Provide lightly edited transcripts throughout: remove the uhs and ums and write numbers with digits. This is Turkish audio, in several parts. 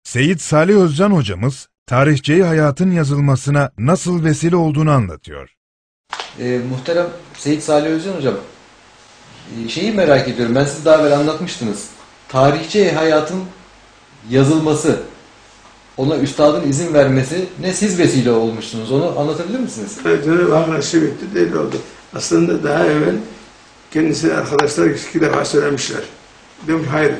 Seyit Salih Özcan hocamız, tarihçeyi hayatın yazılmasına nasıl vesile olduğunu anlatıyor. Muhterem Seyit Salih Özcan hocam, şeyi merak ediyorum, ben siz daha evvel anlatmıştınız. Tarihçi hayatın yazılması, ona üstadın izin vermesi ne siz vesile olmuştunuz, onu anlatabilir misiniz? Evet, Cenab-ı Hak nasip etti, değil oldu. Aslında daha evvel kendisine arkadaşlar 2 defa söylemişler. Demiş hayır,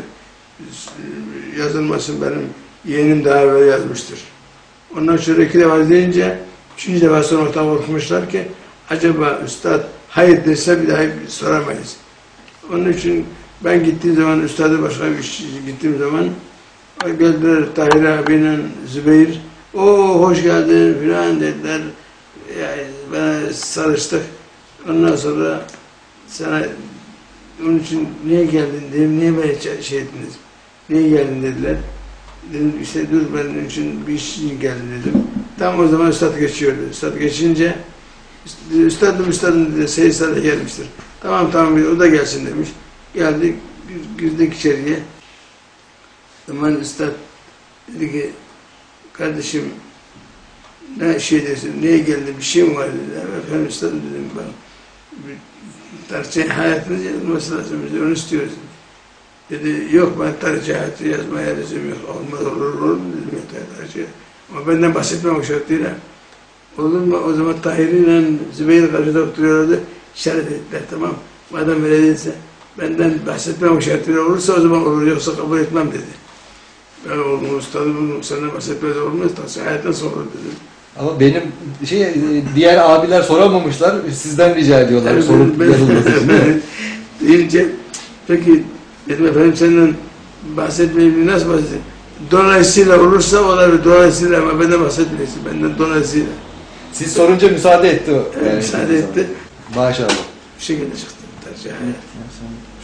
yazılmasın, benim yeğenim daha evvel yazmıştır. Ondan sonra 2 defa deyince 3. defa sonra ortadan korkmuşlar ki acaba üstad hayır dese bir daha soramayız. Onun için ben gittiğim zaman, üstadı başka bir şey gittiğim zaman geldiler Tahir abiyle Zübeyir. O hoş geldin filan dediler. Yani bana sarıştık. Ondan sonra sana onun için niye geldin dedim. Niye beni şey ettiniz? Niye geldin dediler. Dedim işte dur benim için bir iş için geldim dedim. Tam o zaman üstad geçiyordu. Üstad geçince üstadım dedi, Seyit Salih gelmiştir. Tamam o da gelsin demiş. Geldik, girdik içeriye. Zaman üstad dedi ki kardeşim ne şey dersin, niye geldin, bir şey mi var dedi. Efendim üstadım dedim, ben tarihçi hayatınız yazılması lazım, onu istiyoruz dedi. Yok ben tarihçi hayatı yazmaya lüzum yok, olmaz olur dedim ya tarihçi. Ama benden bahsetmemek şartıyla. Olur mu? O zaman Tahir ile Zübeyir karşıda oturuyorlardı, işaret ettiler, tamam. Madem öyle değilse, benden bahsetmemek şartıyla olursa o zaman olur, yoksa kabul etmem dedi. Ben oğlum ustadım, senden bahsetmez olmaz, tahsil hayattan sonra dedim. Ama benim diğer abiler soramamışlar, sizden rica ediyorlar Yani sorup yazılması için. Deyince, peki dedim efendim senden bahsetmeyi nasıl bahsedeyim? Dolayısıyla olursa olabilir, dolayısıyla ama benden bahsetmeyesin, benden dolayısıyla. Siz sorunca müsaade etti o. Yani müsaade etti. Maşallah. Bir şekilde çıktım tercih hayat.